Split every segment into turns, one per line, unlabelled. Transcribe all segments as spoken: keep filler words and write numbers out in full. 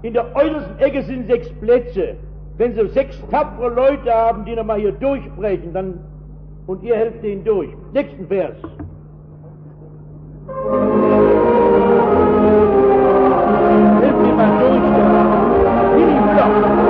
In der äußersten Ecke sind sechs Plätze. Wenn Sie sechs tapfere Leute haben, die nochmal hier durchbrechen, dann, und ihr helft ihnen durch. Nächsten Vers. Helft mir mal durch. Willi Müller.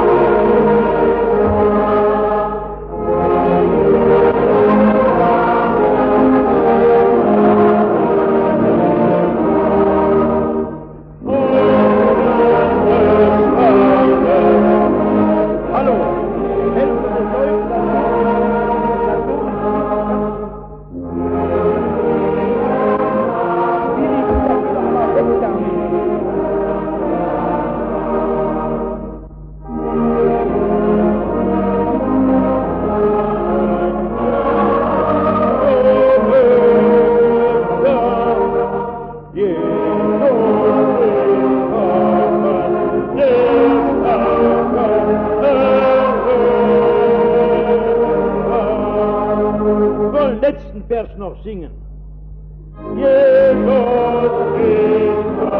Noch singen. Jesus ist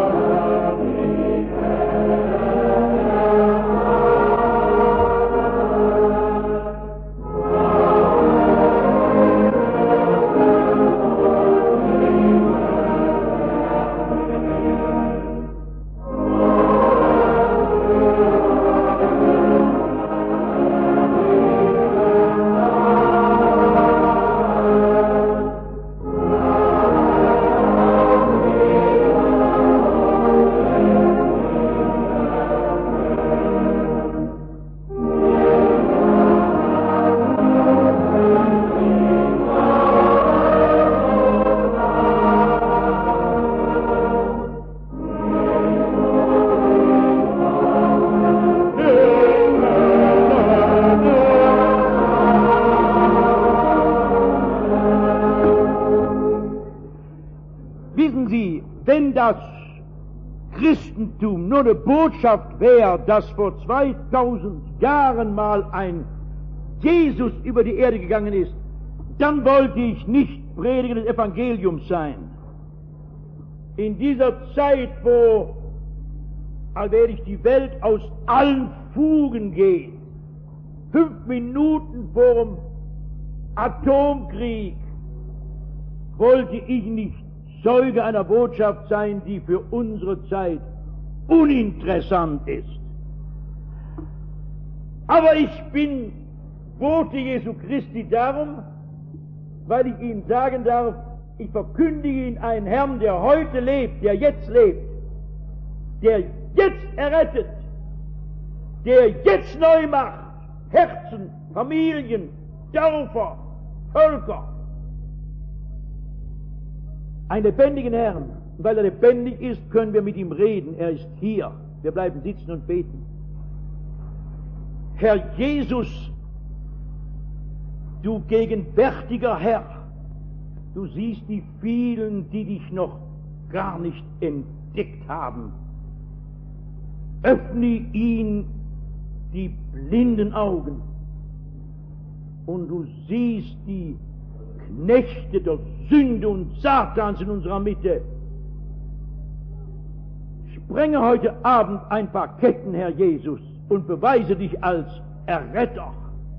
das Christentum nur eine Botschaft wäre, dass vor zweitausend Jahren mal ein Jesus über die Erde gegangen ist, dann wollte ich nicht Prediger des Evangeliums sein. In dieser Zeit, wo allmählich die Welt aus allen Fugen geht, fünf Minuten vor dem Atomkrieg, wollte ich nicht Zeuge einer Botschaft sein, die für unsere Zeit uninteressant ist. Aber ich bin Bote Jesu Christi darum, weil ich Ihnen sagen darf, ich verkündige Ihnen einen Herrn, der heute lebt, der jetzt lebt, der jetzt errettet, der jetzt neu macht, Herzen, Familien, Dörfer, Völker. Einen lebendigen Herrn. Und weil er lebendig ist, können wir mit ihm reden. Er ist hier. Wir bleiben sitzen und beten. Herr Jesus, du gegenwärtiger Herr, du siehst die vielen, die dich noch gar nicht entdeckt haben. Öffne ihnen die blinden Augen und du siehst die Knechte der Sünde und Satans in unserer Mitte. Sprenge heute Abend ein paar Ketten, Herr Jesus, und beweise dich als Erretter.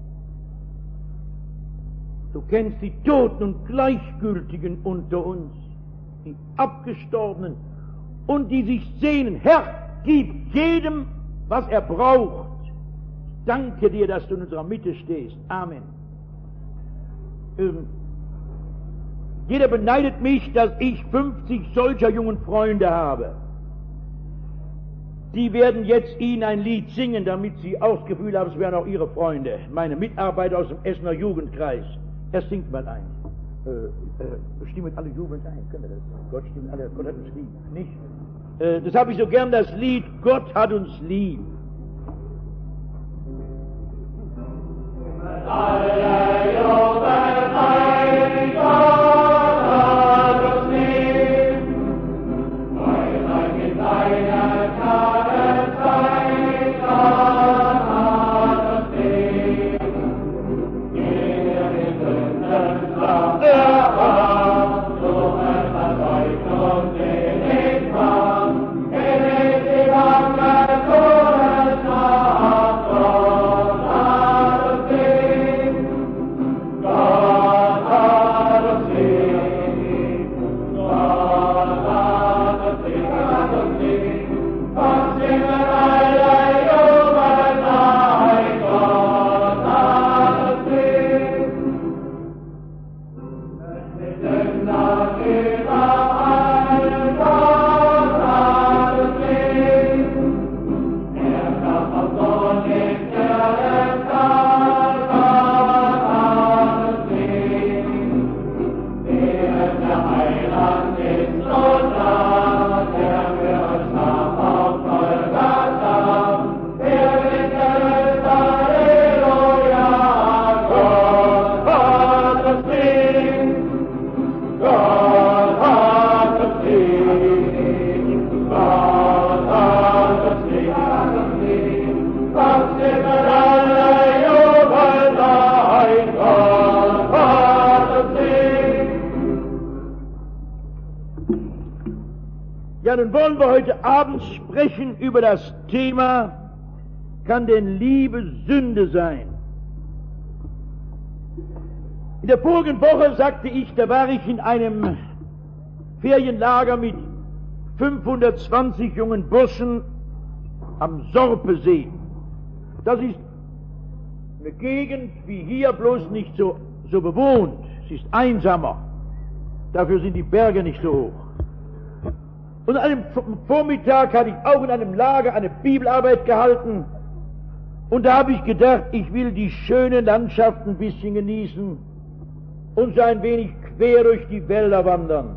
Du kennst die Toten und Gleichgültigen unter uns, die Abgestorbenen und die sich sehnen. Herr, gib jedem, was er braucht. Ich danke dir, dass du in unserer Mitte stehst. Amen. Ähm, Jeder beneidet mich, dass ich fünfzig solcher jungen Freunde habe. Die werden jetzt Ihnen ein Lied singen, damit Sie auch das Gefühl haben, es wären auch Ihre Freunde, meine Mitarbeiter aus dem Essener Jugendkreis. Er singt mal ein. Äh, äh, stimmen alle Jugend ein, können wir das? Gott stimmt alle, Gott hat uns lieb. Nicht? Äh, das habe ich so gern, das Lied, Gott hat uns lieb. Alle Jugend ein, Gott hat uns lieb. Weil sein in deiner Tageszeit, Gott hat uns lieb. Jeder in Sünden sagt, er war, so er verzeugt und selig war. Er ist die Wange Ja, nun wollen wir heute Abend sprechen über das Thema, kann denn Liebe Sünde sein? In der vorigen Woche sagte ich, da war ich in einem Ferienlager mit fünfhundertzwanzig jungen Burschen am Sorpesee. Das ist eine Gegend wie hier, bloß nicht so, so bewohnt. Es ist einsamer. Dafür sind die Berge nicht so hoch. Und an einem Vormittag hatte ich auch in einem Lager eine Bibelarbeit gehalten. Und da habe ich gedacht, ich will die schönen Landschaften ein bisschen genießen und so ein wenig quer durch die Wälder wandern.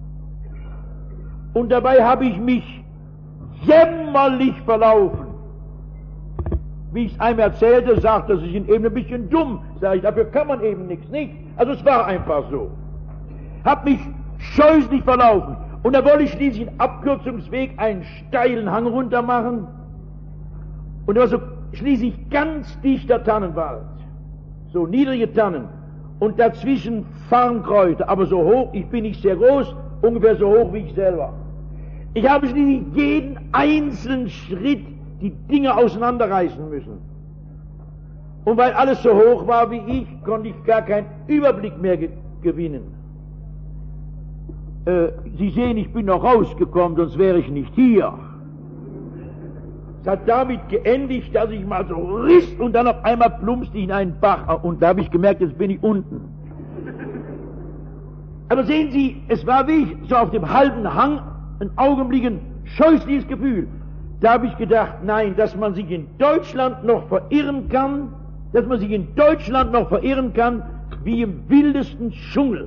Und dabei habe ich mich jämmerlich verlaufen. Wie ich es einem erzählte, sagte er, Sie sind eben ein bisschen dumm. Sag ich, dafür kann man eben nichts, nicht? Also es war einfach so. Hab mich scheußlich verlaufen. Und da wollte ich schließlich einen Abkürzungsweg einen steilen Hang runter machen. Und da war so schließlich ganz dichter Tannenwald. So niedrige Tannen. Und dazwischen Farnkräuter, aber so hoch, ich bin nicht sehr groß, ungefähr so hoch wie ich selber. Ich habe schließlich jeden einzelnen Schritt die Dinge auseinanderreißen müssen. Und weil alles so hoch war wie ich, konnte ich gar keinen Überblick mehr ge- gewinnen. Äh, Sie sehen, ich bin noch rausgekommen, sonst wäre ich nicht hier. Es hat damit geendigt, dass ich mal so riss und dann auf einmal plumpste ich in einen Bach und da habe ich gemerkt, jetzt bin ich unten. Aber sehen Sie, es war wie ich so auf dem halben Hang ein Augenblick ein scheußliches Gefühl. Da habe ich gedacht, nein, dass man sich in Deutschland noch verirren kann, dass man sich in Deutschland noch verirren kann, wie im wildesten Dschungel.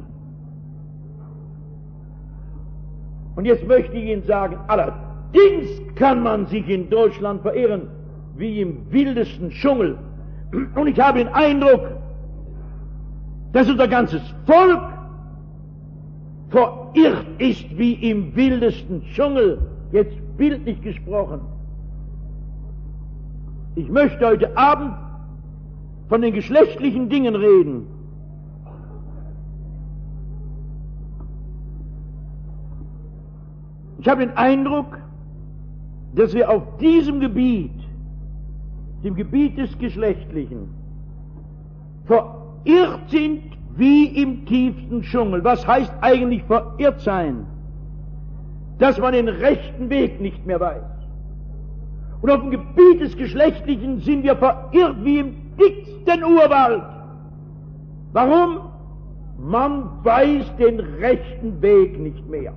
Und jetzt möchte ich Ihnen sagen, allerdings kann man sich in Deutschland verirren, wie im wildesten Dschungel. Und ich habe den Eindruck, dass unser ganzes Volk verirrt ist wie im wildesten Dschungel, jetzt bildlich gesprochen. Ich möchte heute Abend von den geschlechtlichen Dingen reden. Ich habe den Eindruck, dass wir auf diesem Gebiet, dem Gebiet des Geschlechtlichen, verirrt sind wie im tiefsten Dschungel. Was heißt eigentlich verirrt sein? Dass man den rechten Weg nicht mehr weiß. Und auf dem Gebiet des Geschlechtlichen sind wir verirrt wie im dicksten Urwald. Warum? Man weiß den rechten Weg nicht mehr.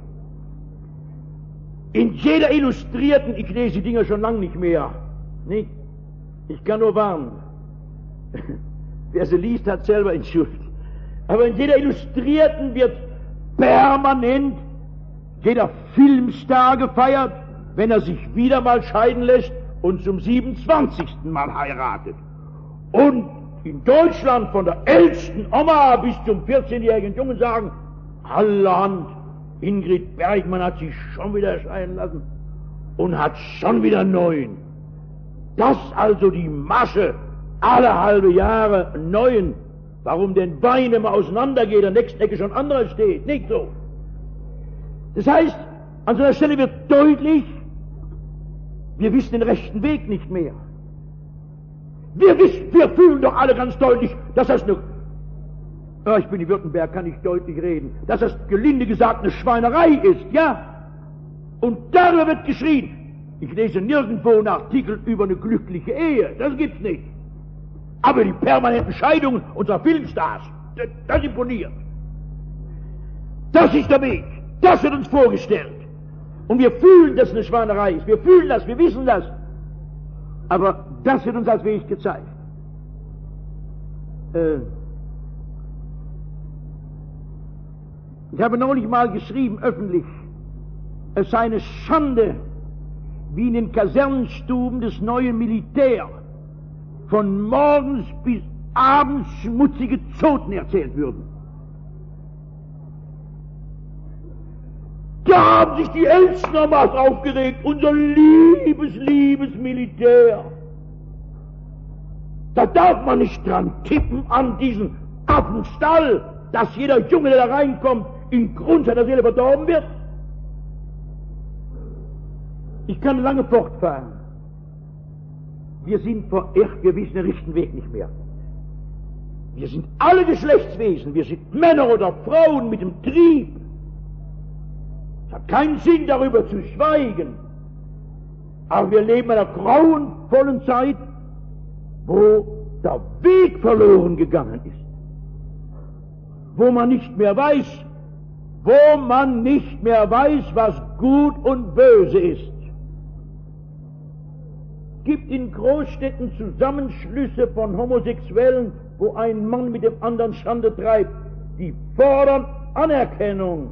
In jeder Illustrierten, ich lese die Dinger schon lange nicht mehr, nicht? Ich kann nur warnen. Wer sie liest, hat selber in Schuld. Aber in jeder Illustrierten wird permanent jeder Filmstar gefeiert, wenn er sich wieder mal scheiden lässt und zum siebenundzwanzigsten Mal heiratet. Und in Deutschland von der ältesten Oma bis zum vierzehnjährigen Jungen sagen, allerhand, Ingrid Bergmann hat sich schon wieder scheiden lassen und hat schon wieder einen neuen. Das also die Masche, alle halbe Jahre einen neuen. Warum denn Beine immer auseinandergeht, der nächsten Ecke schon anderer steht, nicht so. Das heißt, an so einer Stelle wird deutlich, wir wissen den rechten Weg nicht mehr. Wir wissen, wir fühlen doch alle ganz deutlich, dass das eine, ja, ich bin in Württemberg, kann ich deutlich reden, dass das gelinde gesagt eine Schweinerei ist, ja? Und darüber wird geschrien. Ich lese nirgendwo einen Artikel über eine glückliche Ehe, das gibt's nicht. Aber die permanenten Scheidungen unserer Filmstars, das, das imponiert. Das ist der Weg. Das wird uns vorgestellt. Und wir fühlen, dass es eine Schweinerei ist. Wir fühlen das, wir wissen das. Aber das wird uns als Weg gezeigt. Äh ich habe neulich mal geschrieben, öffentlich, es sei eine Schande, wie in den Kasernenstuben des neuen Militär von morgens bis abends schmutzige Zoten erzählt würden. Da haben sich die Ältesten nochmals aufgeregt, unser liebes, liebes Militär. Da darf man nicht dran tippen an diesen Affenstall, dass jeder Junge, der da reinkommt, im Grund seiner Seele verdorben wird. Ich kann lange fortfahren. Wir sind verirrt, wir wissen den richtigen Weg nicht mehr. Wir sind alle Geschlechtswesen, wir sind Männer oder Frauen mit dem Trieb. Es hat keinen Sinn, darüber zu schweigen. Aber wir leben in einer grauenvollen Zeit, wo der Weg verloren gegangen ist. Wo man nicht mehr weiß, wo man nicht mehr weiß, was gut und böse ist. Es gibt in Großstädten Zusammenschlüsse von Homosexuellen, wo ein Mann mit dem anderen Schande treibt. Die fordern Anerkennung.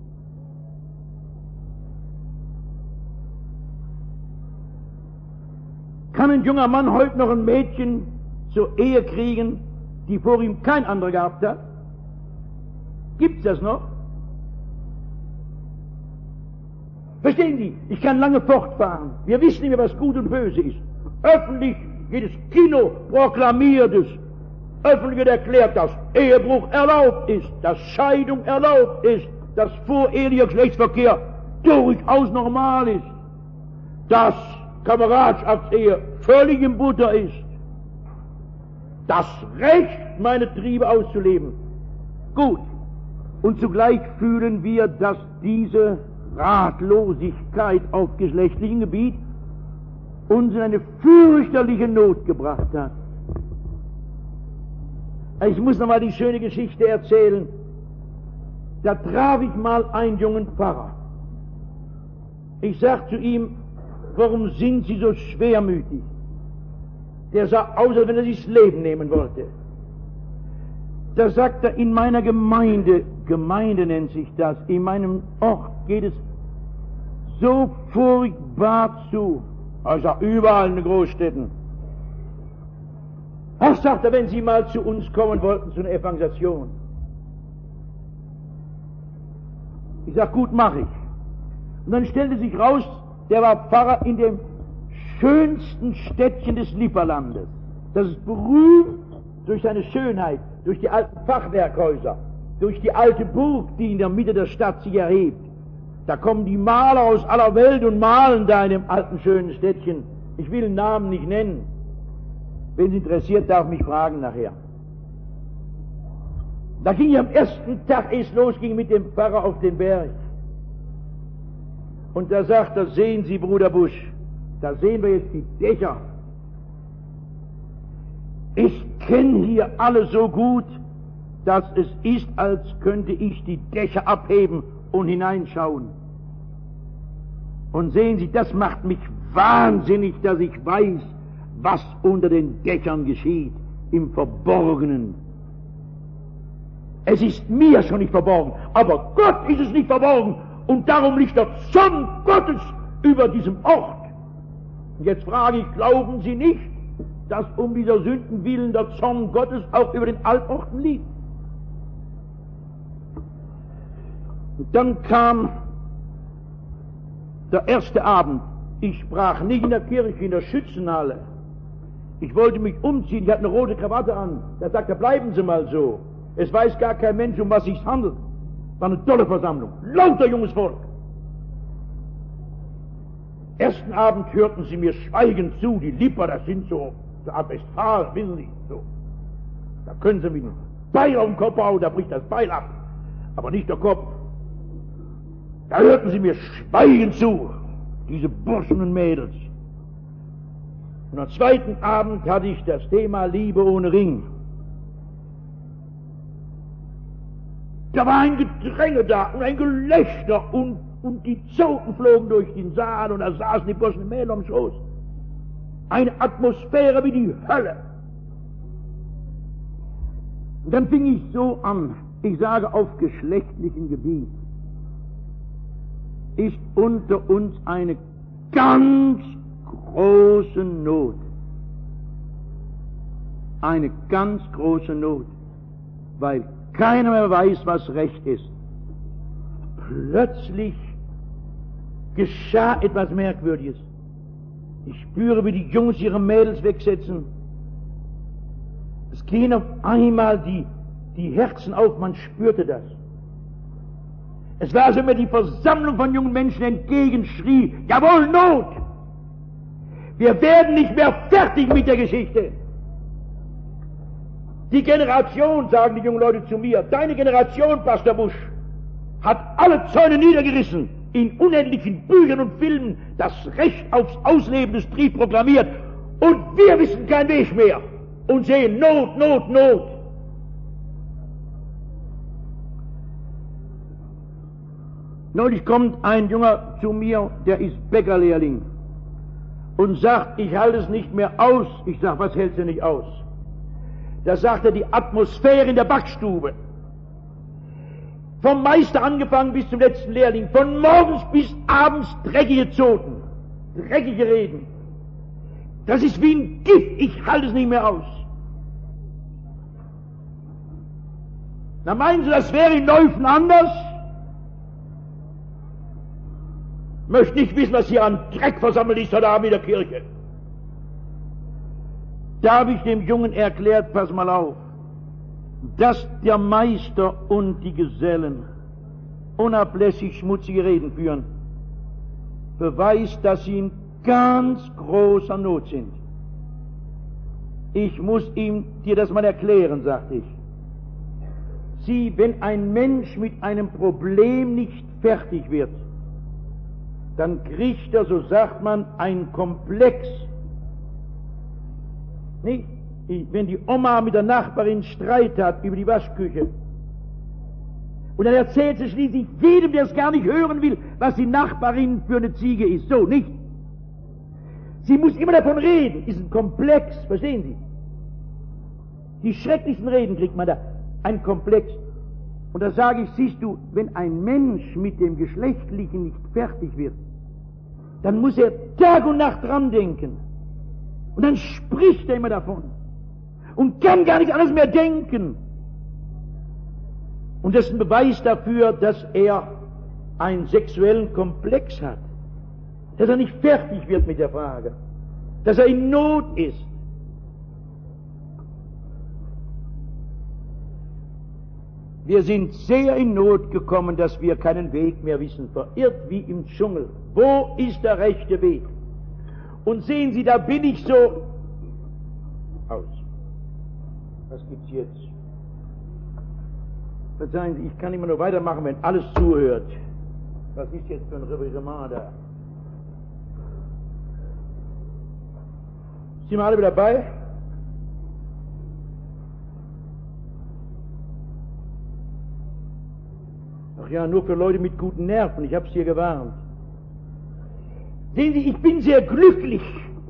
Kann ein junger Mann heute noch ein Mädchen zur Ehe kriegen, die vor ihm kein anderer gehabt hat? Gibt's das noch? Verstehen Sie? Ich kann lange fortfahren. Wir wissen nicht mehr, was gut und böse ist. Öffentlich, jedes Kino proklamiert es. Öffentlich wird erklärt, dass Ehebruch erlaubt ist, dass Scheidung erlaubt ist, dass vorehelicher Geschlechtsverkehr durchaus normal ist, dass Kameradschaftsehe völlig im Butter ist. Das Recht, meine Triebe auszuleben. Gut. Und zugleich fühlen wir, dass diese Ratlosigkeit auf geschlechtlichem Gebiet uns in eine fürchterliche Not gebracht hat. Ich muss noch mal die schöne Geschichte erzählen. Da traf ich mal einen jungen Pfarrer. Ich sagte zu ihm, warum sind Sie so schwermütig? Der sah aus, als wenn er sich das Leben nehmen wollte. Da sagt er, in meiner Gemeinde, Gemeinde nennt sich das, in meinem Ort geht es so furchtbar zu. Ich sage, überall in den Großstädten. Ach, sagt er, wenn Sie mal zu uns kommen wollten, zu einer Evangelisation. Ich sage, gut, mache ich. Und dann stellte sich raus, der war Pfarrer in dem schönsten Städtchen des Lipperlandes. Das ist berühmt durch seine Schönheit, durch die alten Fachwerkhäuser, durch die alte Burg, die in der Mitte der Stadt sich erhebt. Da kommen die Maler aus aller Welt und malen da in dem alten schönen Städtchen. Ich will den Namen nicht nennen. Wenn Sie interessiert, darf mich fragen nachher. Da ging ich am ersten Tag, ehe es losging, mit dem Pfarrer auf den Berg. Und da sagt er, sehen Sie, Bruder Busch, da sehen wir jetzt die Dächer. Ich kenne hier alle so gut, dass es ist, als könnte ich die Dächer abheben und hineinschauen. Und sehen Sie, das macht mich wahnsinnig, dass ich weiß, was unter den Dächern geschieht, im Verborgenen. Es ist mir schon nicht verborgen, aber Gott ist es nicht verborgen, und darum liegt der Zorn Gottes über diesem Ort. Und jetzt frage ich, glauben Sie nicht, dass um dieser Sünden willen der Zorn Gottes auch über den Altorten liegt? Und dann kam der erste Abend. Ich sprach nicht in der Kirche, in der Schützenhalle. Ich wollte mich umziehen, ich hatte eine rote Krawatte an. Da sagte er, bleiben Sie mal so. Es weiß gar kein Mensch, um was es sich handelt. War eine tolle Versammlung, lauter junges Volk. Ersten Abend hörten sie mir schweigend zu, die Lipper, das sind so, so Art Westfalen, wissen Sie, so. Da können sie mit einem Beil auf den Kopf hauen, da bricht das Beil ab, aber nicht der Kopf. Da hörten sie mir schweigend zu, diese Burschen und Mädels. Und am zweiten Abend hatte ich das Thema Liebe ohne Ring. Da war ein Gedränge da und ein Gelächter und, und die Zoten flogen durch den Saal und da saßen die bloßen Mädel am Schoß. Eine Atmosphäre wie die Hölle. Und dann fing ich so an, ich sage auf geschlechtlichem Gebiet, ist unter uns eine ganz große Not. Eine ganz große Not, weil keiner mehr weiß, was Recht ist. Plötzlich geschah etwas Merkwürdiges. Ich spüre, wie die Jungs ihre Mädels wegsetzen. Es gehen auf einmal die, die Herzen auf, man spürte das. Es war, als wenn mir die Versammlung von jungen Menschen entgegenschrie, jawohl, Not! Wir werden nicht mehr fertig mit der Geschichte. Die Generation, sagen die jungen Leute zu mir, deine Generation, Pastor Busch, hat alle Zäune niedergerissen, in unendlichen Büchern und Filmen das Recht aufs Ausleben des Triebs proklamiert, und wir wissen keinen Weg mehr und sehen Not, Not, Not. Neulich kommt ein Junger zu mir, der ist Bäckerlehrling, und sagt, ich halte es nicht mehr aus. Ich sage, was hältst du nicht aus? Da sagt er, die Atmosphäre in der Backstube. Vom Meister angefangen bis zum letzten Lehrling, von morgens bis abends dreckige Zoten, dreckige Reden. Das ist wie ein Gift, ich halte es nicht mehr aus. Na, meinen Sie, das wäre in Neufen anders? Möchte nicht wissen, was hier an Dreck versammelt ist heute Abend in der Kirche. Da habe ich dem Jungen erklärt, pass mal auf, dass der Meister und die Gesellen unablässig schmutzige Reden führen, beweist, dass sie in ganz großer Not sind. Ich muss ihm dir das mal erklären, sagte ich. Sieh, wenn ein Mensch mit einem Problem nicht fertig wird, dann kriegt er, so sagt man, einen Komplex. Nicht? Wenn die Oma mit der Nachbarin Streit hat über die Waschküche, und dann erzählt sie schließlich jedem, der es gar nicht hören will, was die Nachbarin für eine Ziege ist. So, nicht? Sie muss immer davon reden, ist ein Komplex, verstehen Sie? Die schrecklichsten Reden kriegt man da, ein Komplex. Und da sage ich, siehst du, wenn ein Mensch mit dem Geschlechtlichen nicht fertig wird, dann muss er Tag und Nacht dran denken. Und dann spricht er immer davon. Und kann gar nicht alles mehr denken. Und das ist ein Beweis dafür, dass er einen sexuellen Komplex hat. Dass er nicht fertig wird mit der Frage. Dass er in Not ist. Wir sind sehr in Not gekommen, dass wir keinen Weg mehr wissen, verirrt wie im Dschungel. Wo ist der rechte Weg? Und sehen Sie, da bin ich so aus. Was gibt's jetzt? Verzeihen Sie, ich kann immer nur weitermachen, wenn alles zuhört. Was ist jetzt für ein Revirement da? Sind wir alle wieder dabei? Ach ja, nur für Leute mit guten Nerven, ich hab's hier gewarnt. Sehen Sie, ich bin sehr glücklich,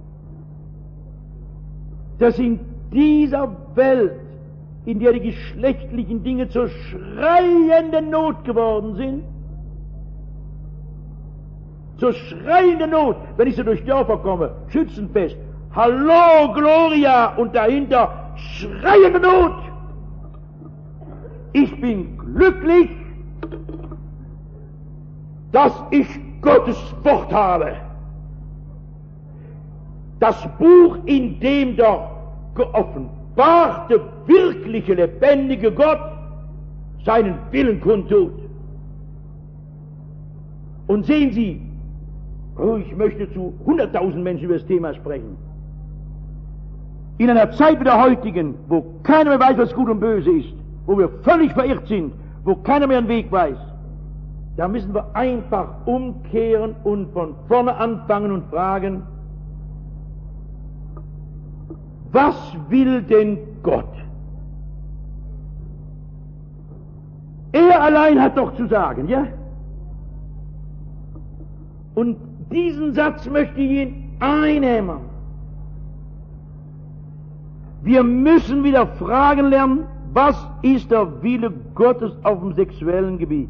dass in dieser Welt, in der die geschlechtlichen Dinge zur schreienden Not geworden sind, zur schreienden Not, wenn ich so durch Dörfer komme, Schützenfest, Hallo, Gloria, und dahinter schreiende Not. Ich bin glücklich, dass ich Gottes Wort habe. Das Buch, in dem der geoffenbarte, wirkliche, lebendige Gott seinen Willen kundtut. Und sehen Sie, oh, ich möchte zu hunderttausend Menschen über das Thema sprechen. In einer Zeit wie der heutigen, wo keiner mehr weiß, was gut und böse ist, wo wir völlig verirrt sind, wo keiner mehr einen Weg weiß, da müssen wir einfach umkehren und von vorne anfangen und fragen, was will denn Gott? Er allein hat doch zu sagen, ja? Und diesen Satz möchte ich Ihnen einhämmern. Wir müssen wieder fragen lernen, was ist der Wille Gottes auf dem sexuellen Gebiet?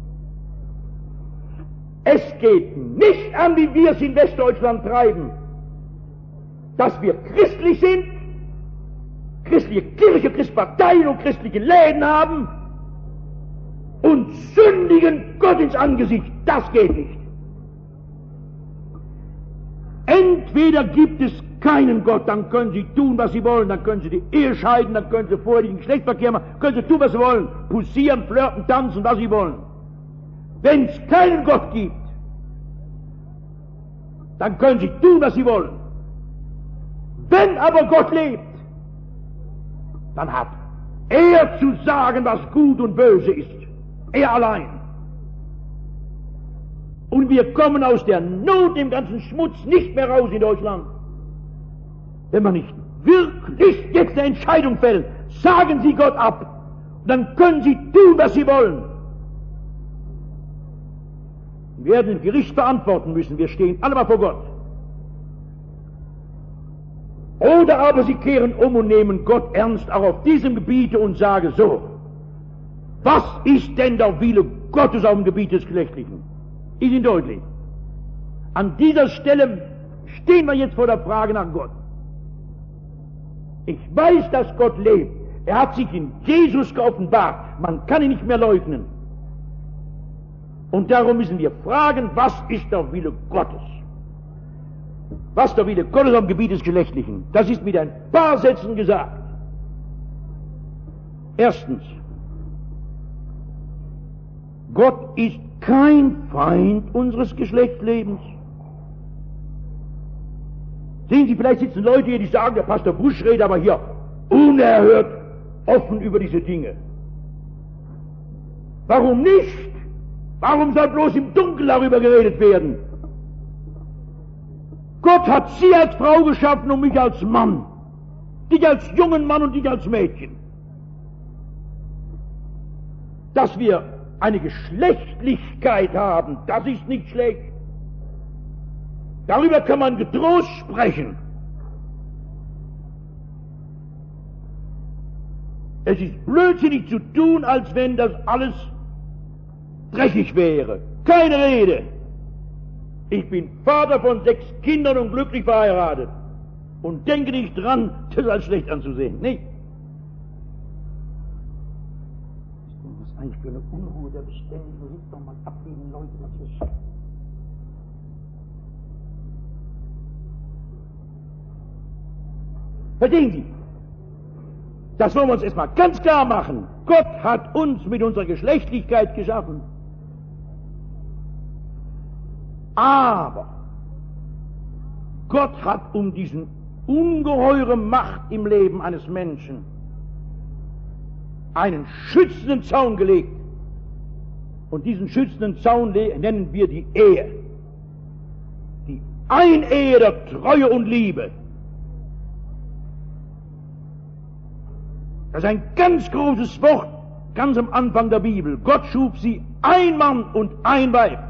Es geht nicht an, wie wir es in Westdeutschland treiben, dass wir christlich sind, christliche Kirche, Christparteien und christliche Läden haben und sündigen Gott ins Angesicht. Das geht nicht. Entweder gibt es keinen Gott, dann können sie tun, was sie wollen, dann können sie die Ehe scheiden, dann können sie vorher den Geschlechtsverkehr machen, können sie tun, was sie wollen, poussieren, flirten, tanzen, was sie wollen. Wenn es keinen Gott gibt, dann können sie tun, was sie wollen. Wenn aber Gott lebt, dann hat er zu sagen, was gut und böse ist. Er allein. Und wir kommen aus der Not, dem ganzen Schmutz nicht mehr raus in Deutschland. Wenn wir nicht wirklich jetzt eine Entscheidung fällen, sagen Sie Gott ab, dann können Sie tun, was Sie wollen. Wir werden im Gericht verantworten müssen, wir stehen alle mal vor Gott. Oder aber Sie kehren um und nehmen Gott ernst auch auf diesem Gebiete und sagen so, was ist denn der Wille Gottes auf dem Gebiet des Geschlechtlichen? Ist Ihnen deutlich? An dieser Stelle stehen wir jetzt vor der Frage nach Gott. Ich weiß, dass Gott lebt. Er hat sich in Jesus geoffenbart. Man kann ihn nicht mehr leugnen. Und darum müssen wir fragen, was ist der Wille Gottes? Was der Wille Gottes am Gebiet des Geschlechtlichen? Das ist mit ein paar Sätzen gesagt. Erstens, Gott ist kein Feind unseres Geschlechtslebens. Sehen Sie, vielleicht sitzen Leute hier, die sagen, der Pastor Busch redet aber hier unerhört offen über diese Dinge. Warum nicht? Warum soll bloß im Dunkeln darüber geredet werden? Gott hat Sie als Frau geschaffen und mich als Mann. Dich als jungen Mann und dich als Mädchen. Dass wir eine Geschlechtlichkeit haben, das ist nicht schlecht. Darüber kann man getrost sprechen. Es ist blödsinnig zu tun, als wenn das alles dreckig wäre. Keine Rede. Ich bin Vater von sechs Kindern und glücklich verheiratet. Und denke nicht dran, das als schlecht anzusehen. Nicht? Was ist eigentlich für eine Unruhe, der beständig Musik doch mal abgeben, Leute, was ist. Verstehen Sie? Das wollen wir uns erstmal ganz klar machen. Gott hat uns mit unserer Geschlechtlichkeit geschaffen. Aber Gott hat um diesen ungeheure Macht im Leben eines Menschen einen schützenden Zaun gelegt. Und diesen schützenden Zaun nennen wir die Ehe. Die Einehe der Treue und Liebe. Das ist ein ganz großes Wort, ganz am Anfang der Bibel. Gott schuf sie ein Mann und ein Weib.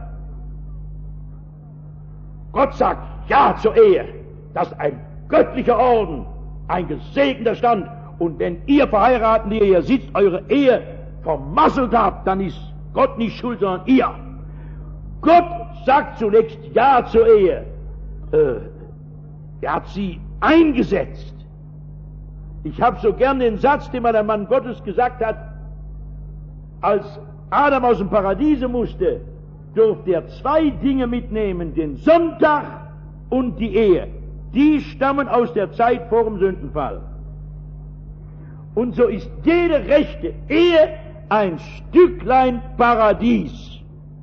Gott sagt Ja zur Ehe. Das ist ein göttlicher Orden, ein gesegneter Stand. Und wenn ihr Verheirateten, die ihr hier sitzt, eure Ehe vermasselt habt, dann ist Gott nicht schuld, sondern ihr. Gott sagt zunächst Ja zur Ehe. Äh, er hat sie eingesetzt. Ich habe so gern den Satz, den mal der Mann Gottes gesagt hat, als Adam aus dem Paradiese musste, durfte er zwei Dinge mitnehmen, den Sonntag und die Ehe. Die stammen aus der Zeit vor dem Sündenfall. Und so ist jede rechte Ehe ein Stücklein Paradies.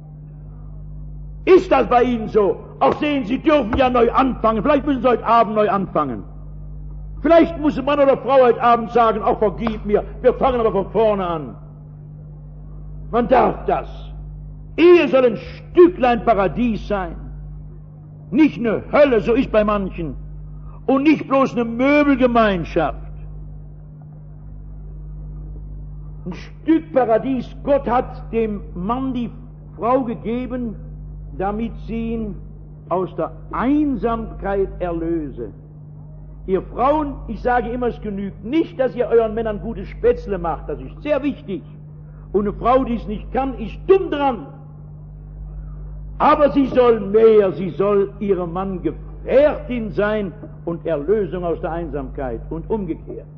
Ist das bei Ihnen so? Auch sehen, Sie dürfen ja neu anfangen. Vielleicht müssen Sie heute Abend neu anfangen. Vielleicht muss Mann oder Frau heute Abend sagen, auch vergib mir, wir fangen aber von vorne an. Man darf das. Ehe soll ein Stücklein Paradies sein. Nicht eine Hölle, so ist bei manchen. Und nicht bloß eine Möbelgemeinschaft. ein Stück Paradies. Gott hat dem Mann die Frau gegeben, damit sie ihn aus der Einsamkeit erlöse. Ihr Frauen, ich sage immer, es genügt nicht, dass ihr euren Männern gute Spätzle macht, das ist sehr wichtig. Und eine Frau, die es nicht kann, ist dumm dran. Aber sie soll mehr, sie soll ihrem Mann Gefährtin sein und Erlösung aus der Einsamkeit und umgekehrt.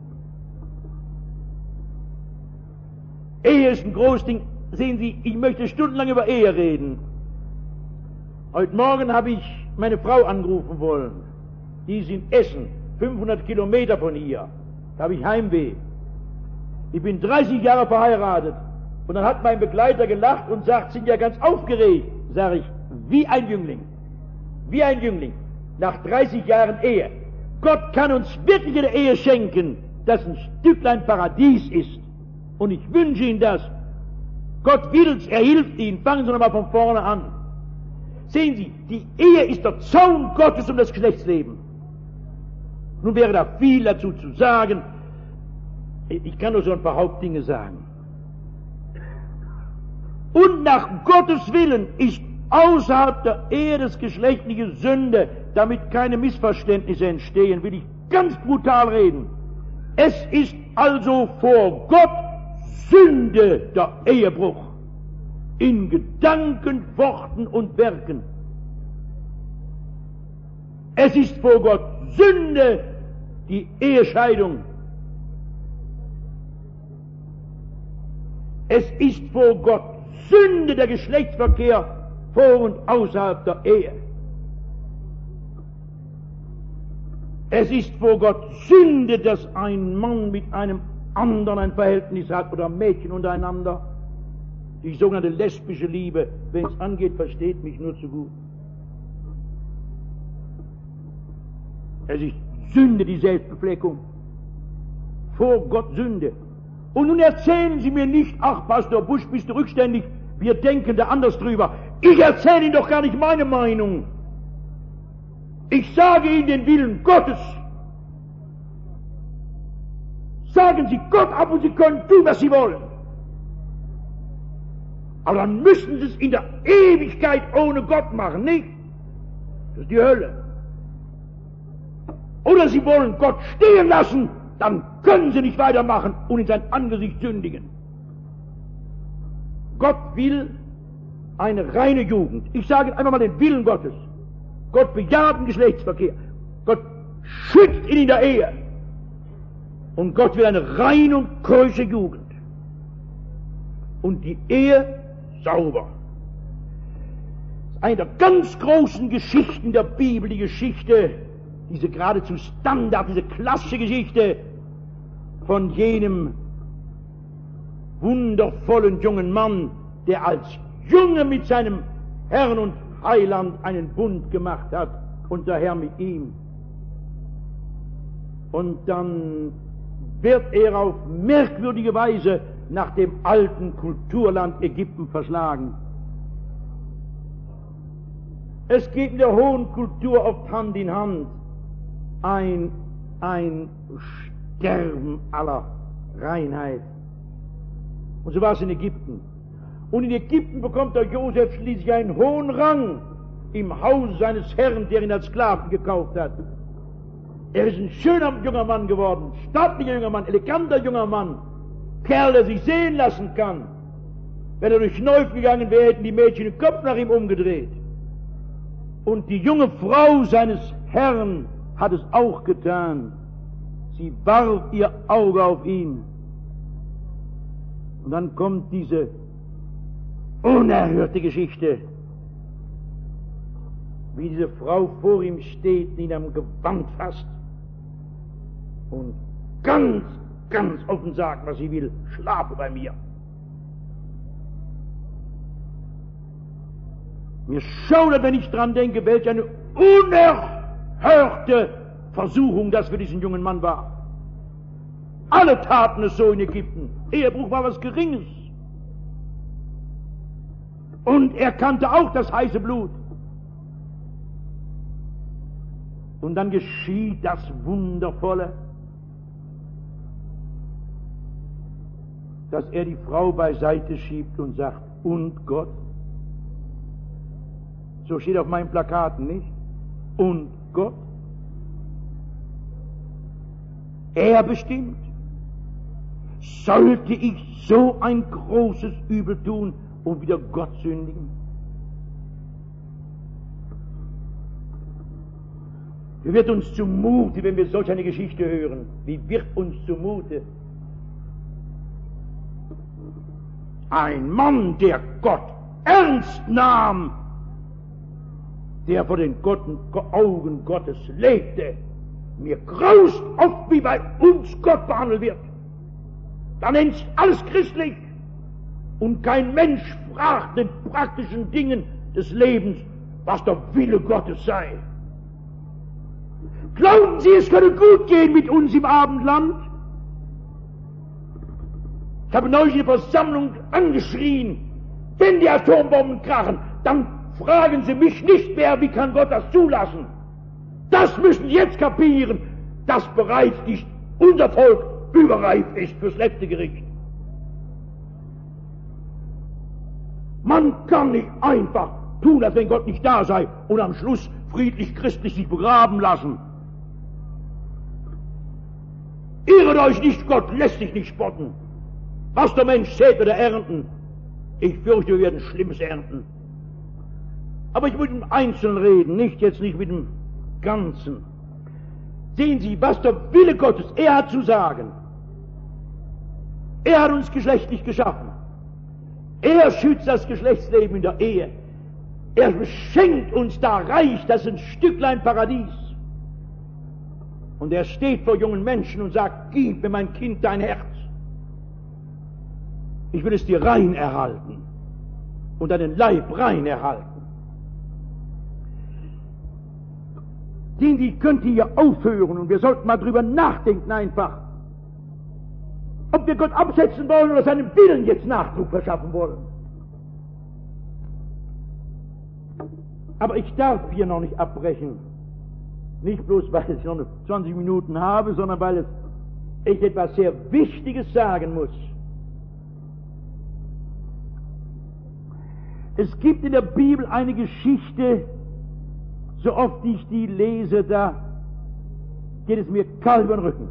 Ehe ist ein großes Ding. Sehen Sie, ich möchte stundenlang über Ehe reden. Heute Morgen habe ich meine Frau angerufen wollen. Die ist in Essen, fünfhundert Kilometer von hier. Da habe ich Heimweh. Ich bin dreißig Jahre verheiratet. Und dann hat mein Begleiter gelacht und sagt, sind ja ganz aufgeregt. Sag ich, wie ein Jüngling. Wie ein Jüngling. Nach dreißig Jahren Ehe. Gott kann uns wirklich eine Ehe schenken, das ein Stücklein Paradies ist. Und ich wünsche Ihnen das. Gott will's, er hilft Ihnen. Fangen Sie nochmal von vorne an. Sehen Sie, die Ehe ist der Zaun Gottes um das Geschlechtsleben. Nun wäre da viel dazu zu sagen. Ich kann nur so ein paar Hauptdinge sagen. Und nach Gottes Willen ist außerhalb der Ehe das geschlechtliche Sünde, damit keine Missverständnisse entstehen, will ich ganz brutal reden. Es ist also vor Gott Sünde der Ehebruch. In Gedanken, Worten und Werken. Es ist vor Gott Sünde die Ehescheidung. Es ist vor Gott Sünde der Geschlechtsverkehr vor und außerhalb der Ehe. Es ist vor Gott Sünde, dass ein Mann mit einem anderen ein Verhältnis hat oder Mädchen untereinander. Die sogenannte lesbische Liebe, wenn es angeht, versteht mich nur zu gut. Es ist Sünde, die Selbstbefleckung. Vor Gott Sünde. Und nun erzählen Sie mir nicht, ach, Pastor Busch, bist du rückständig, wir denken da anders drüber. Ich erzähle Ihnen doch gar nicht meine Meinung. Ich sage Ihnen den Willen Gottes. Sagen Sie Gott ab und Sie können tun, was Sie wollen. Aber dann müssen Sie es in der Ewigkeit ohne Gott machen, nicht? Das ist die Hölle. Oder Sie wollen Gott stehen lassen, dann können Sie nicht weitermachen und in sein Angesicht sündigen. Gott will eine reine Jugend. Ich sage einfach mal den Willen Gottes. Gott bejaht den Geschlechtsverkehr. Gott schützt ihn in der Ehe. Und Gott will eine reine und keusche Jugend. Und die Ehe sauber. Das ist eine der ganz großen Geschichten der Bibel, die Geschichte, diese geradezu Standard, diese klassische Geschichte von jenem wundervollen jungen Mann, der als Junge mit seinem Herrn und Heiland einen Bund gemacht hat und der Herr mit ihm. Und dann wird er auf merkwürdige Weise nach dem alten Kulturland Ägypten verschlagen. Es geht in der hohen Kultur oft Hand in Hand ein, ein Sterben aller Reinheit. Und so war es in Ägypten. Und in Ägypten bekommt der Josef schließlich einen hohen Rang im Haus seines Herrn, der ihn als Sklaven gekauft hat. Er ist ein schöner junger Mann geworden, stattlicher junger Mann, eleganter junger Mann, Kerl, der sich sehen lassen kann. Wenn er durch Neuf gegangen wäre, hätten die Mädchen den Kopf nach ihm umgedreht. Und die junge Frau seines Herrn hat es auch getan. Sie warf ihr Auge auf ihn. Und dann kommt diese unerhörte Geschichte, wie diese Frau vor ihm steht, ihn am Gewand fasst und ganz, ganz offen sagt, was sie will: Schlafe bei mir. Mir schaudert, wenn ich dran denke, welch eine unerhörte Versuchung das für diesen jungen Mann war. Alle taten es so in Ägypten. Ehebruch war was Geringes. Und er kannte auch das heiße Blut. Und dann geschieht das Wundervolle. dass er die Frau beiseite schiebt und sagt, und Gott? So steht auf meinen Plakaten, nicht? Und Gott? Er bestimmt. Sollte ich so ein großes Übel tun und wieder Gott sündigen? Wie wird uns zumute, wenn wir solch eine Geschichte hören? Wie wird uns zumute? Ein Mann, der Gott ernst nahm, der vor den Augen Gottes lebte, mir graust oft, wie bei uns Gott behandelt wird. Da nennt sich alles christlich und kein Mensch fragt den praktischen Dingen des Lebens, was der Wille Gottes sei. Glauben Sie, es könne gut gehen mit uns im Abendland? Ich habe neulich eine Versammlung angeschrien, wenn die Atombomben krachen, dann fragen Sie mich nicht mehr, wie kann Gott das zulassen? Das müssen Sie jetzt kapieren, dass bereits nicht unser Volk überreif ist fürs letzte Gericht. Man kann nicht einfach tun, als wenn Gott nicht da sei und am Schluss friedlich christlich sich begraben lassen. Irret euch nicht, Gott lässt sich nicht spotten. Was der Mensch sät, wird er ernten. Ich fürchte, wir werden Schlimmes ernten. Aber ich will im Einzelnen reden, nicht jetzt nicht mit dem Ganzen. Sehen Sie, was der Wille Gottes, er hat zu sagen. Er hat uns geschlechtlich geschaffen. Er schützt das Geschlechtsleben in der Ehe. Er beschenkt uns da reich, das ist ein Stücklein Paradies. Und er steht vor jungen Menschen und sagt, gib mir, mein Kind, dein Herz. Ich will es dir rein erhalten und deinen Leib rein erhalten. Den, die könnte hier aufhören und wir sollten mal drüber nachdenken einfach, ob wir Gott absetzen wollen oder seinem Willen jetzt Nachdruck verschaffen wollen. Aber ich darf hier noch nicht abbrechen. Nicht bloß, weil ich noch zwanzig Minuten habe, sondern weil ich etwas sehr Wichtiges sagen muss. Es gibt in der Bibel eine Geschichte, so oft ich die lese, da geht es mir kalt über den Rücken.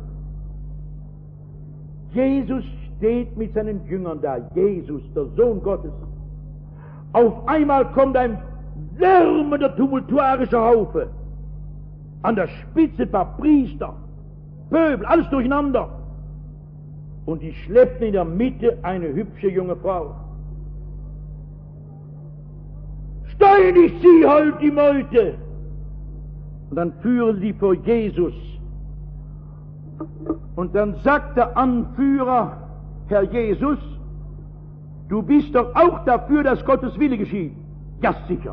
Jesus steht mit seinen Jüngern da, Jesus, der Sohn Gottes. Auf einmal kommt ein lärmender, tumultuarischer Haufe. An der Spitze ein paar Priester, Pöbel, alles durcheinander. Und die schleppten in der Mitte eine hübsche junge Frau. Steinig sie halt die Meute! Und dann führen sie vor Jesus. Und dann sagt der Anführer, Herr Jesus, du bist doch auch dafür, dass Gottes Wille geschieht. Ja, sicher.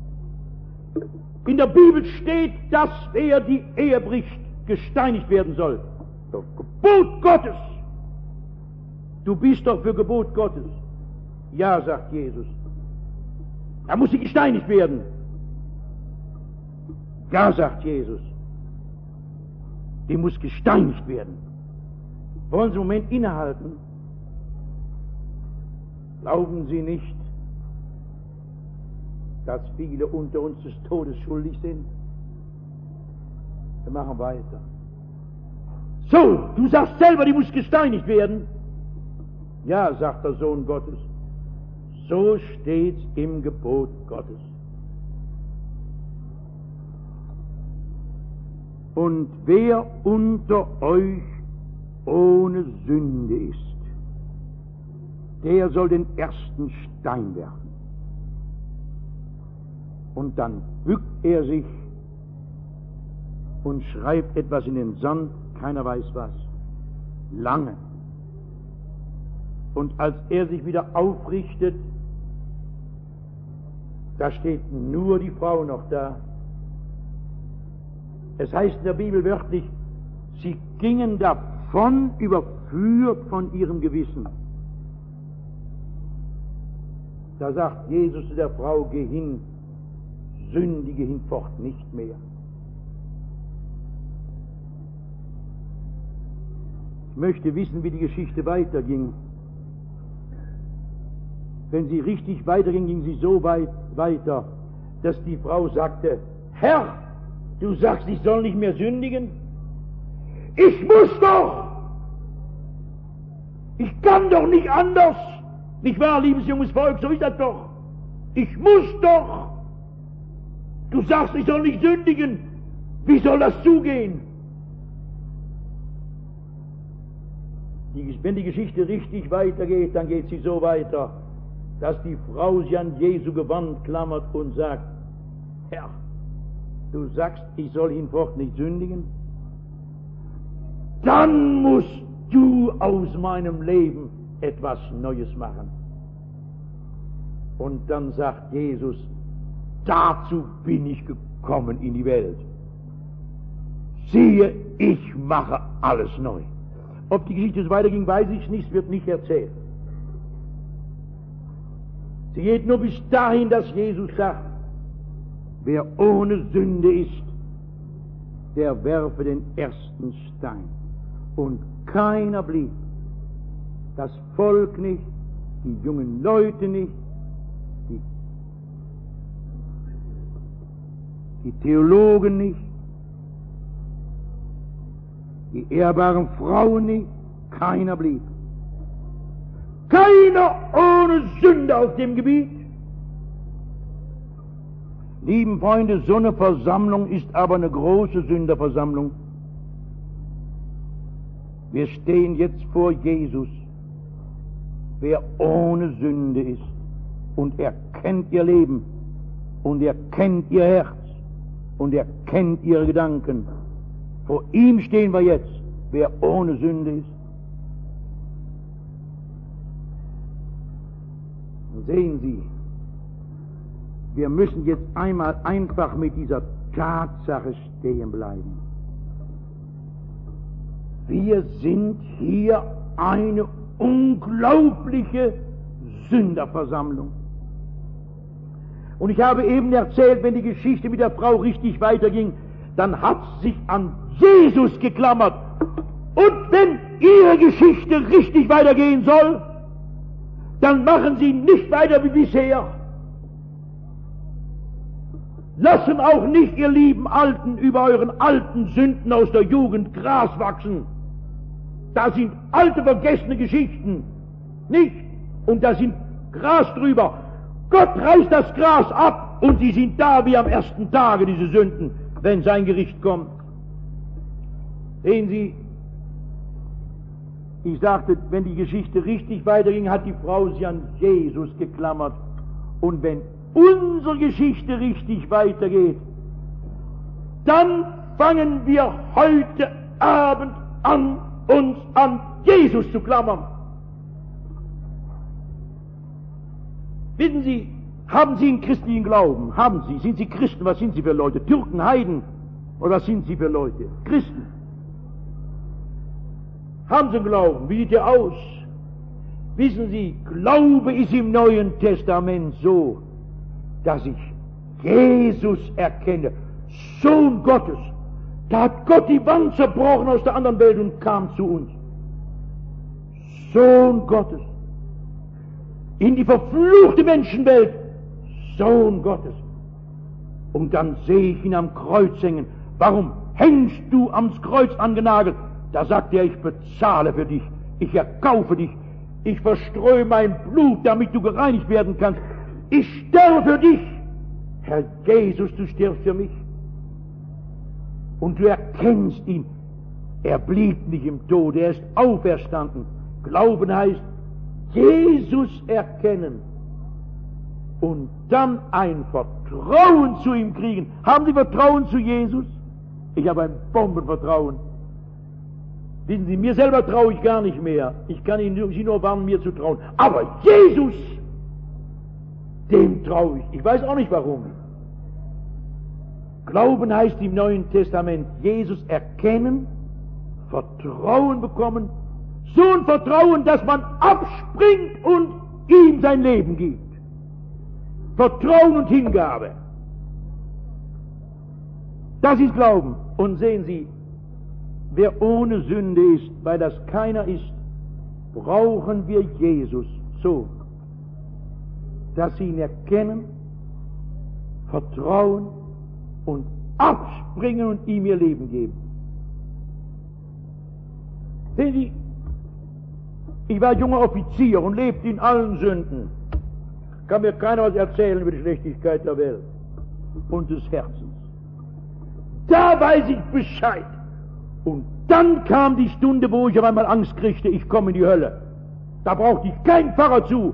In der Bibel steht, dass wer die Ehe bricht, gesteinigt werden soll. Das Gebot Gottes. Du bist doch für Gebot Gottes. Ja, sagt Jesus. Da muss sie gesteinigt werden. Ja, sagt Jesus. Die muss gesteinigt werden. Wollen Sie einen Moment innehalten? Glauben Sie nicht, dass viele unter uns des Todes schuldig sind? Wir machen weiter. So, du sagst selber, die muss gesteinigt werden. Ja, sagt der Sohn Gottes. So steht's im Gebot Gottes. Und wer unter euch ohne Sünde ist, der soll den ersten Stein werfen. Und dann bückt er sich und schreibt etwas in den Sand, keiner weiß was, lange. Und als er sich wieder aufrichtet, da steht nur die Frau noch da. Es heißt in der Bibel wörtlich, sie gingen davon, überführt von ihrem Gewissen. Da sagt Jesus zu der Frau, geh hin, sündige hinfort nicht mehr. Ich möchte wissen, wie die Geschichte weiterging. wenn sie richtig weiterging, ging sie so weit weiter, dass die Frau sagte, Herr, du sagst, ich soll nicht mehr sündigen? Ich muss doch! Ich kann doch nicht anders! Nicht wahr, liebes junges Volk, so ist das doch! Ich muss doch! Du sagst, ich soll nicht sündigen! Wie soll das zugehen? Die, wenn die Geschichte richtig weitergeht, dann geht sie so weiter, dass die Frau sich an Jesu Gewand klammert und sagt, Herr, du sagst, ich soll hinfort nicht sündigen? Dann musst du aus meinem Leben etwas Neues machen. Und dann sagt Jesus, dazu bin ich gekommen in die Welt. Siehe, ich mache alles neu. Ob die Geschichte so weiterging, weiß ich nicht, es wird nicht erzählt. Sie geht nur bis dahin, dass Jesus sagt, wer ohne Sünde ist, der werfe den ersten Stein. Und keiner blieb. Das Volk nicht, die jungen Leute nicht, die, die Theologen nicht, die ehrbaren Frauen nicht, keiner blieb. Keiner ohne Sünde auf dem Gebiet. Lieben Freunde, so eine Versammlung ist aber eine große Sünderversammlung. Wir stehen jetzt vor Jesus, wer ohne Sünde ist, und er kennt ihr Leben, und er kennt ihr Herz, und er kennt ihre Gedanken. Vor ihm stehen wir jetzt, wer ohne Sünde ist. Sehen Sie, wir müssen jetzt einmal einfach mit dieser Tatsache stehen bleiben. Wir sind hier eine unglaubliche Sünderversammlung. Und ich habe eben erzählt, wenn die Geschichte mit der Frau richtig weiterging, dann hat sie sich an Jesus geklammert. Und wenn ihre Geschichte richtig weitergehen soll, dann machen sie nicht weiter wie bisher. Lassen auch nicht, ihr lieben Alten, über euren alten Sünden aus der Jugend Gras wachsen. Da sind alte, vergessene Geschichten, nicht? Und da sind Gras drüber. Gott reißt das Gras ab und sie sind da wie am ersten Tage, diese Sünden, wenn sein Gericht kommt. Sehen Sie, ich sagte, wenn die Geschichte richtig weiterging, hat die Frau sich an Jesus geklammert. Und wenn unsere Geschichte richtig weitergeht, dann fangen wir heute Abend an, uns an Jesus zu klammern. Wissen Sie, haben Sie einen christlichen Glauben? Haben Sie? Sind Sie Christen? Was sind Sie für Leute? Türken, Heiden? Oder was sind Sie für Leute? Christen. Haben Sie einen Glauben? Wie sieht der aus? Wissen Sie, Glaube ist im Neuen Testament so, dass ich Jesus erkenne, Sohn Gottes. Da hat Gott die Wand zerbrochen aus der anderen Welt und kam zu uns. Sohn Gottes. In die verfluchte Menschenwelt, Sohn Gottes. Und dann sehe ich ihn am Kreuz hängen. Warum hängst du ans Kreuz angenagelt? Da sagt er, ich bezahle für dich, ich erkaufe dich, ich verstreue mein Blut, damit du gereinigt werden kannst. Ich sterbe für dich. Herr Jesus, du stirbst für mich. Und du erkennst ihn. Er blieb nicht im Tode, er ist auferstanden. Glauben heißt, Jesus erkennen und dann ein Vertrauen zu ihm kriegen. Haben Sie Vertrauen zu Jesus? Ich habe ein Bombenvertrauen. Wissen Sie, mir selber traue ich gar nicht mehr. Ich kann Ihnen Sie nur warnen, mir zu trauen. Aber Jesus, dem traue ich. Ich weiß auch nicht warum. Glauben heißt im Neuen Testament, Jesus erkennen, Vertrauen bekommen, so ein Vertrauen, dass man abspringt und ihm sein Leben gibt. Vertrauen und Hingabe. Das ist Glauben. Und sehen Sie, wer ohne Sünde ist, weil das keiner ist, brauchen wir Jesus. So. dass sie ihn erkennen, vertrauen und abspringen und ihm ihr Leben geben. Sehen Sie, ich war junger Offizier und lebte in allen Sünden. Kann mir keiner was erzählen über die Schlechtigkeit der Welt und des Herzens. Da weiß ich Bescheid. Und dann kam die Stunde, wo ich auf einmal Angst kriegte, ich komme in die Hölle. Da brauchte ich keinen Pfarrer zu.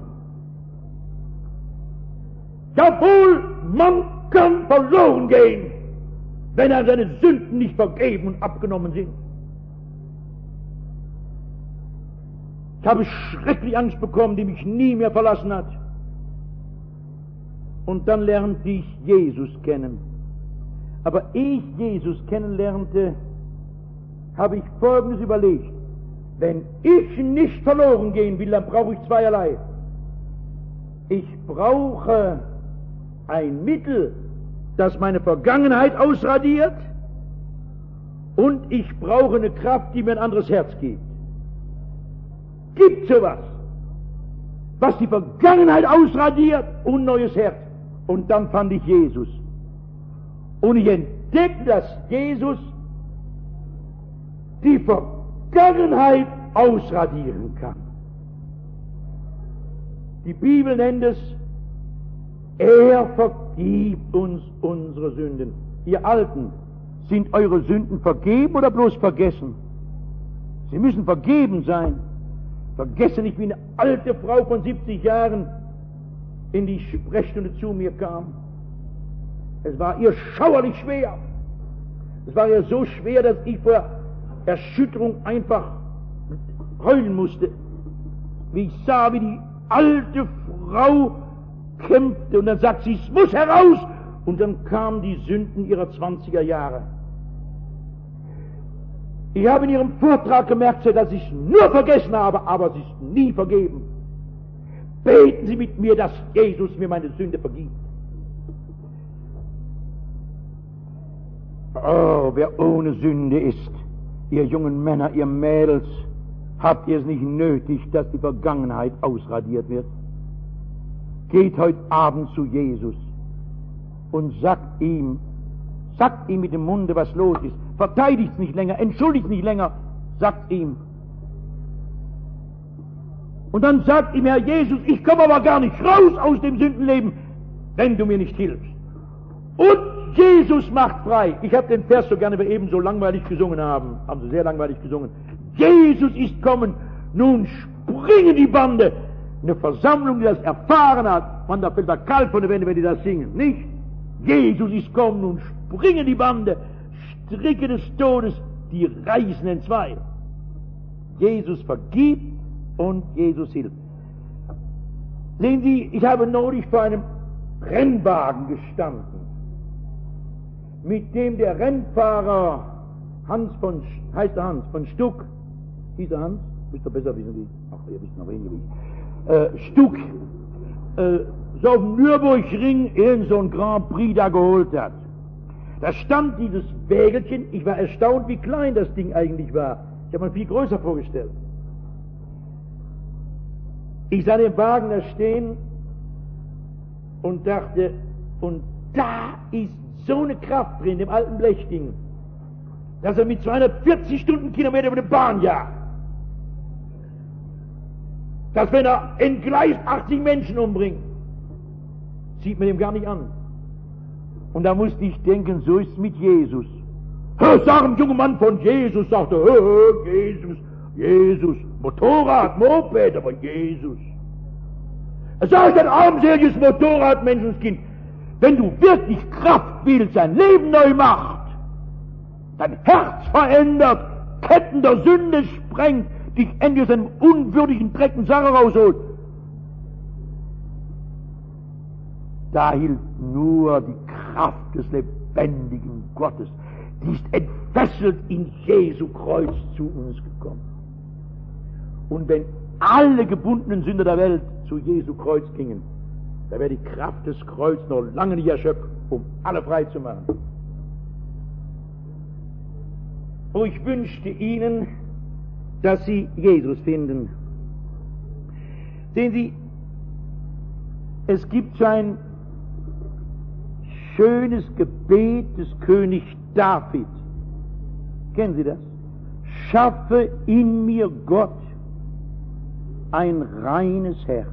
Jawohl, man kann verloren gehen, wenn er seine Sünden nicht vergeben und abgenommen sind. Ich habe schrecklich Angst bekommen, die mich nie mehr verlassen hat. Und dann lernte ich Jesus kennen. Aber ehe ich Jesus kennenlernte, habe ich Folgendes überlegt. Wenn ich nicht verloren gehen will, dann brauche ich zweierlei. Ich brauche ein Mittel, das meine Vergangenheit ausradiert, und ich brauche eine Kraft, die mir ein anderes Herz gibt. Gibt sowas, was die Vergangenheit ausradiert und ein neues Herz. Und dann fand ich Jesus. Und ich entdeckte, dass Jesus die Vergangenheit ausradieren kann. Die Bibel nennt es, er vergibt uns unsere Sünden. Ihr Alten, sind eure Sünden vergeben oder bloß vergessen? Sie müssen vergeben sein. Vergesse nicht, wie eine alte Frau von siebzig Jahren in die Sprechstunde zu mir kam. Es war ihr schauerlich schwer. Es war ihr so schwer, dass ich vor Erschütterung einfach heulen musste. Wie ich sah, wie die alte Frau kämpfte, und dann sagt sie, es muss heraus. Und dann kamen die Sünden ihrer zwanziger Jahre. Ich habe in ihrem Vortrag gemerkt, dass ich es nur vergessen habe, aber es ist nie vergeben. Beten Sie mit mir, dass Jesus mir meine Sünde vergibt. Oh, wer ohne Sünde ist, ihr jungen Männer, ihr Mädels, habt ihr es nicht nötig, dass die Vergangenheit ausradiert wird? Geht heute Abend zu Jesus und sagt ihm, sagt ihm mit dem Munde, was los ist. Verteidigt es nicht länger, entschuldigt nicht länger, sagt ihm. Und dann sagt ihm, Herr Jesus, ich komme aber gar nicht raus aus dem Sündenleben, wenn du mir nicht hilfst. Und Jesus macht frei. Ich habe den Vers so gerne, wir eben so langweilig gesungen haben, haben sie sehr langweilig gesungen. Jesus ist kommen, nun springen die Bande. Eine Versammlung, die das erfahren hat, man, da fällt der Kalb von der Wände, wenn die das singen, nicht? Jesus ist kommen, nun springen die Bande, Stricke des Todes, die reißen entzwei. Jesus vergibt und Jesus hilft. Sehen Sie, ich habe neulich vor einem Rennwagen gestanden, mit dem der Rennfahrer Hans von, heißt er Hans, von Stuck, hieß er Hans, müsst ihr besser wissen wie, ach, ihr wisst noch weniger wie, äh, Stuck, äh, so auf dem Nürburgring irgend so ein Grand Prix da geholt hat. Da stand dieses Wägelchen, ich war erstaunt, wie klein das Ding eigentlich war. Ich habe mir viel größer vorgestellt. Ich sah den Wagen da stehen und dachte, und da ist so eine Kraft drin, dem alten Blechding, dass er mit zweihundertvierzig Stundenkilometer über die Bahn jagt. Dass wenn er entgleist achtzig Menschen umbringt, sieht man ihm gar nicht an. Und da musste ich denken, so ist es mit Jesus. Hör, sag ein junger Mann von Jesus, sagte, hör, hör, Jesus, Jesus, Motorrad, Moped, aber Jesus. Er sagt ein armseliges Motorrad, Menschenskind, wenn du wirklich Kraft willst, dein Leben neu macht, dein Herz verändert, Ketten der Sünde sprengt, dich endlich aus einem unwürdigen Dreck und Sache rausholt, da hilft nur die Kraft des lebendigen Gottes. Die ist entfesselt in Jesu Kreuz zu uns gekommen. Und wenn alle gebundenen Sünder der Welt zu Jesu Kreuz gingen, da wäre die Kraft des Kreuzes noch lange nicht erschöpft, um alle frei zu machen. Oh, ich wünschte Ihnen, dass Sie Jesus finden. Sehen Sie, Es gibt so ein schönes Gebet des Königs David. Kennen Sie das? Schaffe in mir, Gott, ein reines Herz.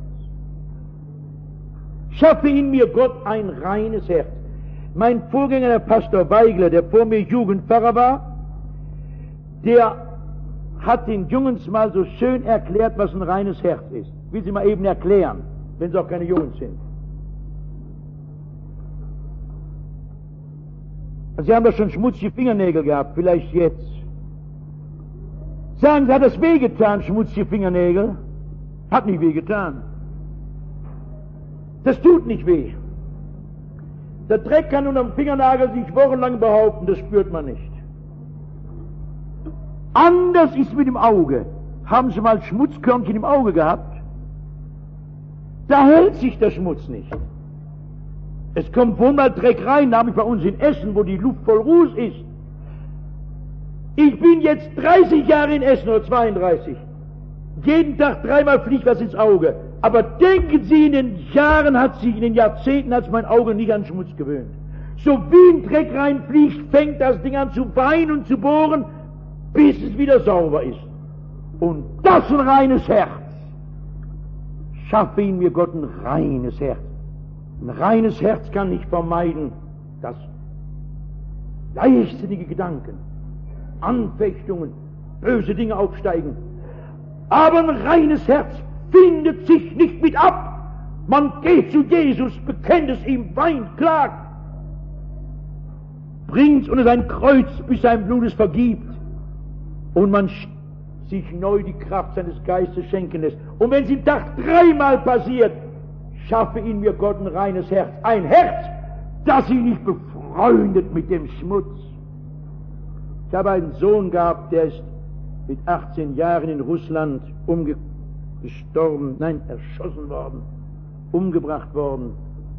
Schaffe in mir, Gott, ein reines Herz. Mein Vorgänger, der Pastor Weigler, der vor mir Jugendpfarrer war, der hat den Jungs mal so schön erklärt, was ein reines Herz ist. Will Sie mal eben erklären, wenn Sie auch keine Jungs sind. Sie haben doch schon schmutzige Fingernägel gehabt, vielleicht jetzt. Sagen Sie, hat das wehgetan, schmutzige Fingernägel? Hat nicht wehgetan. Das tut nicht weh. Der Dreck kann unter dem Fingernagel sich wochenlang behaupten, das spürt man nicht. Anders ist mit dem Auge. Haben Sie mal Schmutzkörnchen im Auge gehabt? Da hält sich der Schmutz nicht. Es kommt wohl mal Dreck rein, nämlich bei uns in Essen, wo die Luft voll Ruß ist. Ich bin jetzt dreißig Jahre in Essen, oder zweiunddreißig. Jeden Tag dreimal fliegt was ins Auge. Aber denken Sie, in den Jahren hat sich, in den Jahrzehnten hat sich mein Auge nicht an Schmutz gewöhnt. So wie ein Dreck reinfliegt, fängt das Ding an zu weinen und zu bohren, bis es wieder sauber ist. Und das ein reines Herz. Schaffe in mir, Gott, ein reines Herz. Ein reines Herz kann nicht vermeiden, dass leichtsinnige Gedanken, Anfechtungen, böse Dinge aufsteigen. Aber ein reines Herz findet sich nicht mit ab. Man geht zu Jesus, bekennt es ihm, weint, klagt, bringt unter sein Kreuz, bis sein Blut es vergibt. Und man sich neu die Kraft seines Geistes schenken lässt. Und wenn es im Tag dreimal passiert, schaffe in mir, Gott, ein reines Herz. Ein Herz, das sich nicht befreundet mit dem Schmutz. Ich habe einen Sohn gehabt, der ist mit achtzehn Jahren in Russland umgestorben, nein, erschossen worden, umgebracht worden.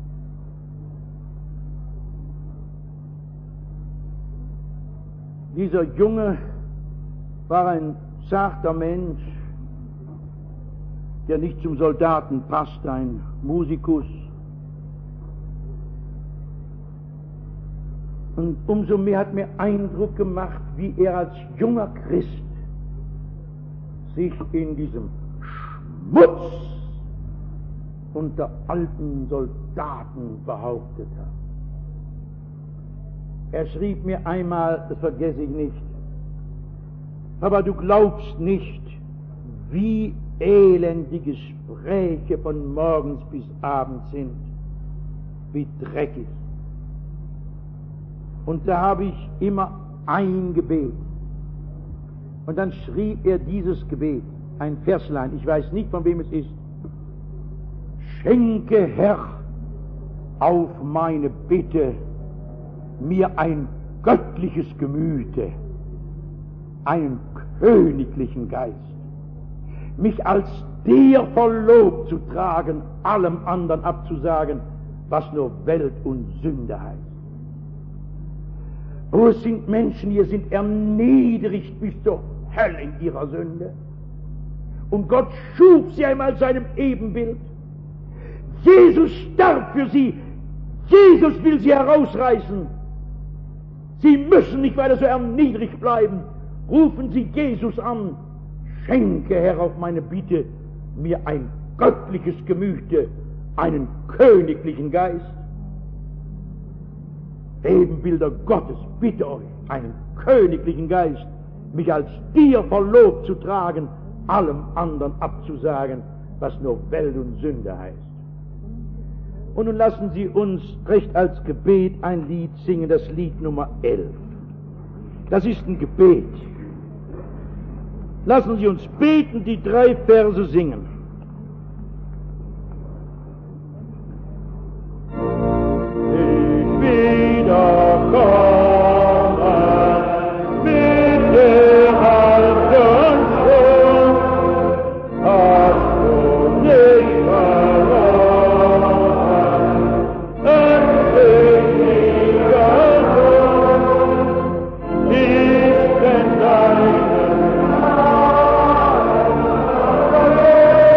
Dieser Junge war ein zarter Mensch, der nicht zum Soldaten passt, ein Musikus. Und umso mehr hat mir Eindruck gemacht, wie er als junger Christ sich in diesem Schmutz unter alten Soldaten behauptet hat. Er schrieb mir einmal, das vergesse ich nicht: Aber du glaubst nicht, wie elend die Gespräche von morgens bis abends sind, wie dreckig. Und da habe ich immer ein Gebet. Und dann schrieb er dieses Gebet, ein Verslein, ich weiß nicht, von wem es ist. Schenke, Herr, auf meine Bitte mir ein göttliches Gemüte, einen königlichen Geist, mich als dir voll Lob zu tragen, allem anderen abzusagen, was nur Welt und Sünde heißt. Oh, es sind Menschen, die sind erniedrigt bis zur Hölle in ihrer Sünde. Und Gott schuf sie einmal seinem Ebenbild. Jesus starb für sie. Jesus will sie herausreißen. Sie müssen nicht weiter so erniedrigt bleiben. Rufen Sie Jesus an. Schenke, Herr, auf meine Bitte mir ein göttliches Gemüte, einen königlichen Geist. Ebenbilder Gottes, bitte euch, einen königlichen Geist, mich als dir voll Lob zu tragen, allem anderen abzusagen, was nur Welt und Sünde heißt. Und nun lassen Sie uns recht als Gebet ein Lied singen, das Lied Nummer elf. Das ist ein Gebet. Lassen Sie uns beten, die drei Verse singen. Ich wiederkomme mit der alten Schuld, hast du nicht verloren, empfänglicher Sohn, ist denn deinen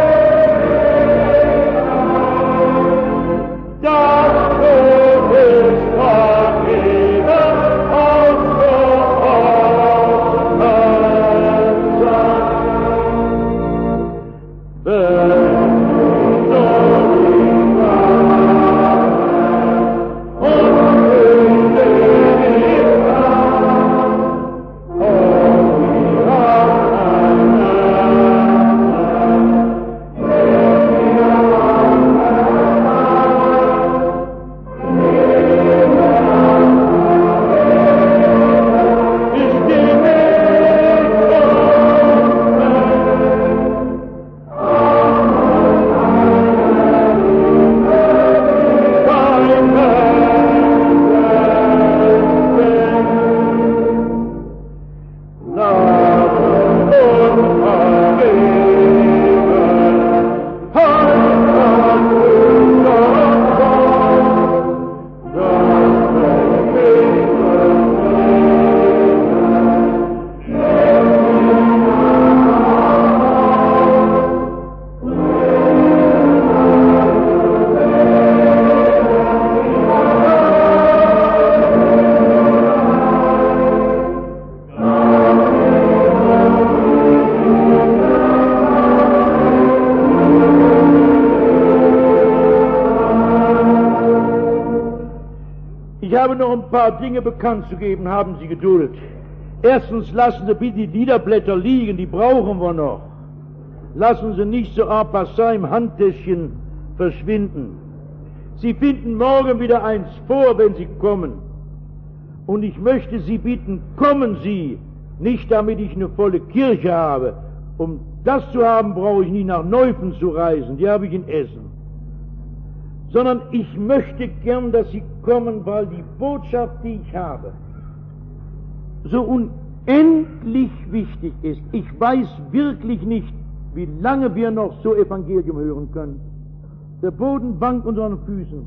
Ich habe noch ein paar Dinge bekannt zu geben, haben Sie Geduld. Erstens, lassen Sie bitte die Liederblätter liegen, die brauchen wir noch. Lassen Sie nicht so en passant im Handtäschchen verschwinden. Sie finden morgen wieder eins vor, wenn Sie kommen. Und ich möchte Sie bitten, kommen Sie, nicht damit ich eine volle Kirche habe. Um das zu haben, brauche ich nicht nach Neufen zu reisen, die habe ich in Essen. Sondern ich möchte gern, dass Sie kommen, weil die Botschaft, die ich habe, so unendlich wichtig ist. Ich weiß wirklich nicht, wie lange wir noch so Evangelium hören können. Der Boden wankt unter unseren Füßen.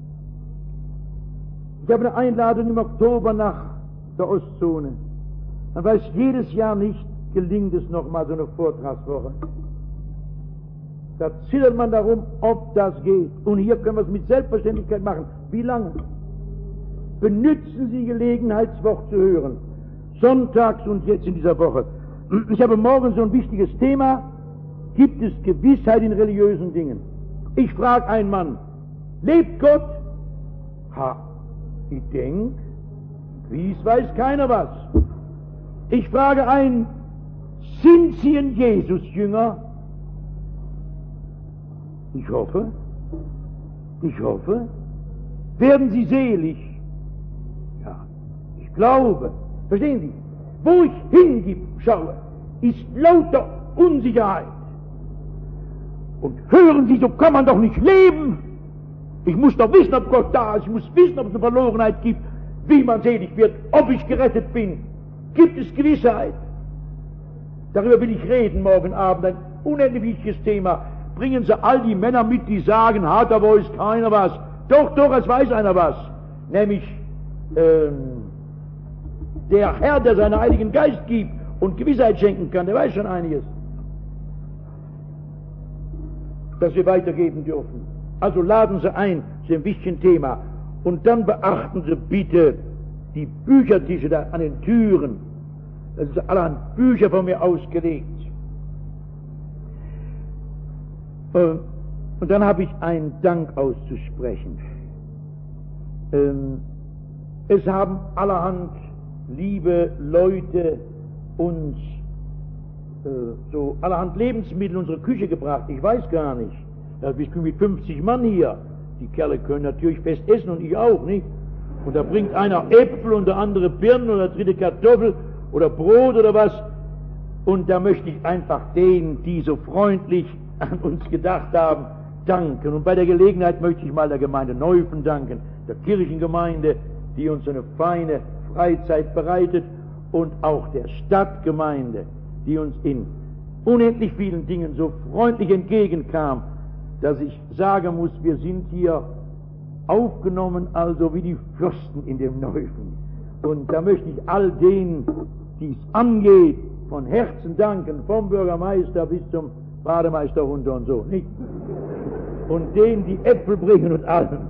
Ich habe eine Einladung im Oktober nach der Ostzone. Man weiß jedes Jahr nicht, gelingt es nochmal so eine Vortragswoche. Da zittert man darum, ob das geht. Und hier können wir es mit Selbstverständlichkeit machen. Wie lange? Benützen Sie Gelegenheit, das Wort zu hören. Sonntags und jetzt in dieser Woche. Ich habe morgen so ein wichtiges Thema. Gibt es Gewissheit in religiösen Dingen? Ich frage einen Mann, lebt Gott? Ha, ich denk, wie es weiß keiner was. Ich frage einen, sind Sie ein Jesus-Jünger? Ich hoffe, ich hoffe. Werden Sie selig? Ja, ich glaube. Verstehen Sie? Wo ich hinschaue, ist lauter Unsicherheit. Und hören Sie, so kann man doch nicht leben. Ich muss doch wissen, ob Gott da ist. Ich muss wissen, ob es eine Verlorenheit gibt, wie man selig wird, ob ich gerettet bin. Gibt es Gewissheit? Darüber will ich reden morgen Abend. Ein unendlich wichtiges Thema. Bringen Sie all die Männer mit, die sagen, hat da weiß keiner was. Doch, doch, es weiß einer was. Nämlich ähm, der Herr, der seinen Heiligen Geist gibt und Gewissheit schenken kann, der weiß schon einiges, das wir weitergeben dürfen. Also laden Sie ein zu dem wichtigen Thema. Und dann beachten Sie bitte die Büchertische da an den Türen. Das ist allerhand Bücher von mir ausgelegt. Und dann habe ich einen Dank auszusprechen. Es haben allerhand liebe Leute uns so allerhand Lebensmittel in unsere Küche gebracht. Ich weiß gar nicht. Ich bin mit fünfzig Mann hier. Die Kerle können natürlich fest essen und ich auch, nicht? Und da bringt einer Äpfel und der andere Birnen oder der dritte Kartoffel oder Brot oder was. Und da möchte ich einfach denen, die so freundlich an uns gedacht haben, danken. Und bei der Gelegenheit möchte ich mal der Gemeinde Neufen danken, der Kirchengemeinde, die uns eine feine Freizeit bereitet, und auch der Stadtgemeinde, die uns in unendlich vielen Dingen so freundlich entgegenkam, dass ich sagen muss, wir sind hier aufgenommen, also wie die Fürsten in dem Neufen. Und da möchte ich all denen, die es angeht, von Herzen danken, vom Bürgermeister bis zum Bademeister runter und so, nicht? Und denen, die Äpfel bringen und allen.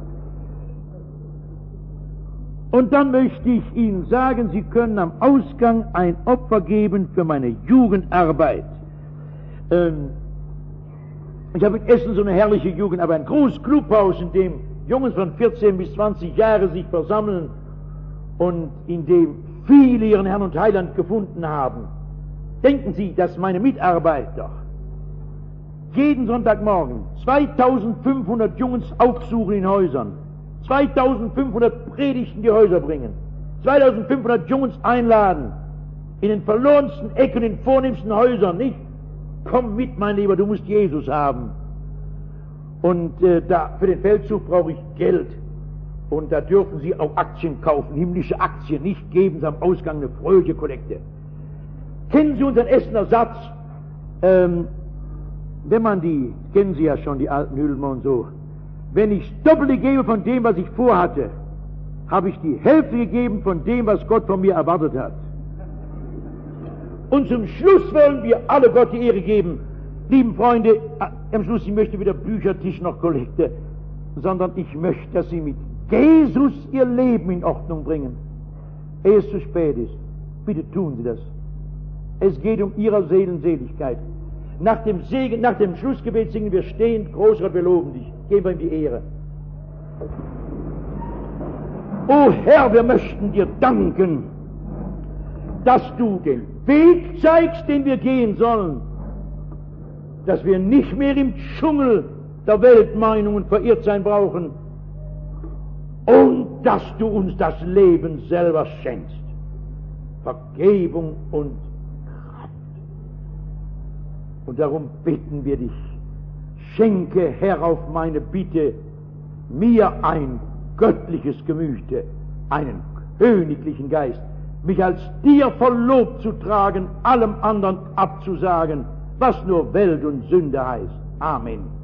Und dann möchte ich Ihnen sagen, Sie können am Ausgang ein Opfer geben für meine Jugendarbeit. Ähm, ich habe in Essen so eine herrliche Jugendarbeit, ein großes Clubhaus, in dem Jungs von vierzehn bis zwanzig Jahre sich versammeln und in dem viele ihren Herrn und Heiland gefunden haben. Denken Sie, dass meine Mitarbeiter jeden Sonntagmorgen zweitausendfünfhundert Jungs aufsuchen in Häusern, zweitausendfünfhundert Predigten in die Häuser bringen, zweitausendfünfhundert Jungs einladen, in den verlorensten Ecken, in den vornehmsten Häusern, nicht? Komm mit, mein Lieber, du musst Jesus haben. Und äh, da, für den Feldzug brauche ich Geld. Und da dürfen Sie auch Aktien kaufen, himmlische Aktien, nicht geben Sie am Ausgang eine fröhliche Kollekte. Kennen Sie unseren Essener Satz? Ähm, wenn man die, kennen Sie ja schon, die alten Hülmer und so. Wenn ich das Doppelte gebe von dem, was ich vorhatte, habe ich die Hälfte gegeben von dem, was Gott von mir erwartet hat. Und zum Schluss wollen wir alle Gott die Ehre geben. Lieben Freunde, am Schluss, ich möchte weder Büchertisch noch Kollekte, sondern ich möchte, dass Sie mit Jesus Ihr Leben in Ordnung bringen, ehe es zu spät ist. Bitte tun Sie das. Es geht um Ihrer Seelenseligkeit. Nach dem Segen, nach dem Schlussgebet singen wir stehend, Großgott, wir loben dich, geben wir ihm die Ehre. O Herr, wir möchten dir danken, dass du den Weg zeigst, den wir gehen sollen, dass wir nicht mehr im Dschungel der Weltmeinungen verirrt sein brauchen und dass du uns das Leben selber schenkst, Vergebung und Kraft. Und darum bitten wir dich, schenke, Herr, auf meine Bitte mir ein göttliches Gemüte, einen königlichen Geist, mich als dir verlobt zu tragen, allem anderen abzusagen, was nur Welt und Sünde heißt. Amen.